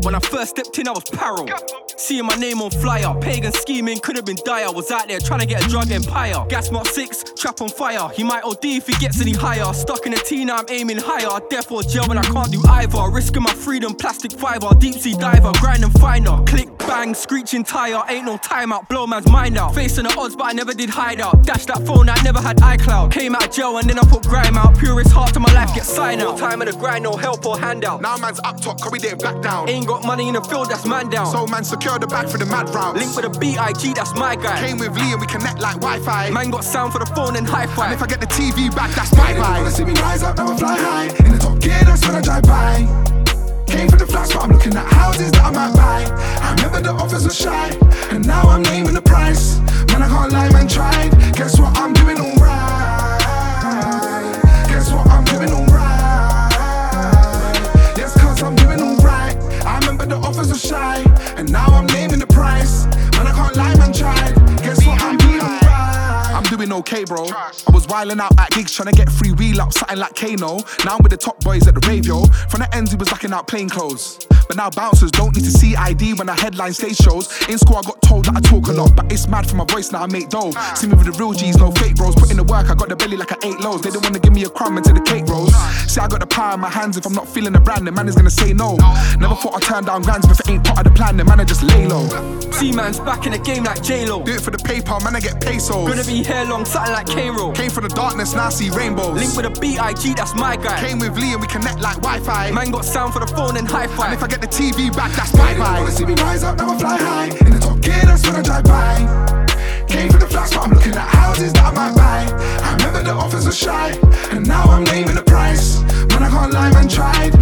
When I first stepped in, I was paro. Seeing my name on flyer, pagan scheming could have been dire. Was out there trying to get a drug empire. Gas Mark 6, trap on fire. He might OD if he gets any higher. Stuck in a T, now I'm aiming higher. Death or jail, but I can't do either. Risking my freedom, plastic fiber. Deep sea diver, grind and finder. Click, bang, screeching tire. Ain't no timeout, blow man's mind out. Facing the odds, but I never did hide out. Dash that phone, I never had iCloud. Came out of jail and then I put grime out. Purest heart to my life, get signed out. Time of the grind, no help or handout. Now man's up top, cause we didn't back down. Ain't got money in the field, that's man down. So man secure the bag for the mad rounds. Link with a BIG, that's my guy. Came with Lee and we connect like Wi-Fi. Man got sound for the phone and hi-fi. And if I get the TV back, that's bye-bye. Wanna see me rise up, now I fly high. In the top gear, that's when I drive by. Came for the flats, but I'm looking at houses that I might buy. I remember the offers were shy, and now I'm naming the price. Man, I can't lie, man tried. Guess what, I'm doing alright. Guess what, I'm doing alright. Yes, cause I'm doing alright. I remember the offers were shy, and now I'm naming the price. Man, I can't lie, man tried. Guess what, I'm doing alright. I'm doing okay, bro. I was wilding out at gigs trying to get free wheel up, something like Kano. Now I'm with the top boys at the rave, yo. From the ends, he was locking out plain clothes. But now bouncers don't need to see ID when I headline stage shows. In school, I got told that I talk a lot, but it's mad for my voice, now I make dough. See me with the real G's, no fake bros. Put in the work, I got the belly like I ate loads. They don't wanna give me a crumb until the cake rolls. See, I got the power in my hands. If I'm not feeling the brand, the man is gonna say no. Never thought I'd turn down grands, but if it ain't part of the plan, the man I just lay low. See man's back in the game like J-Lo. Do it for the paper, man, I get pesos. Gonna be here long, something like K-Roll. Came for the darkness, now I see rainbows. Link with a BIG, that's my guy. Came with Lee and we connect like Wi-Fi. Man got sound for the phone and hi-fi. And if I get the TV back, that's bye-bye. Wanna see me rise up, now I fly high. In the top gear, that's when I drive by. Came for the flats, but I'm looking at houses that I might buy. I remember the offers were shy, and now I'm naming the price. Man, I can't lie, man tried.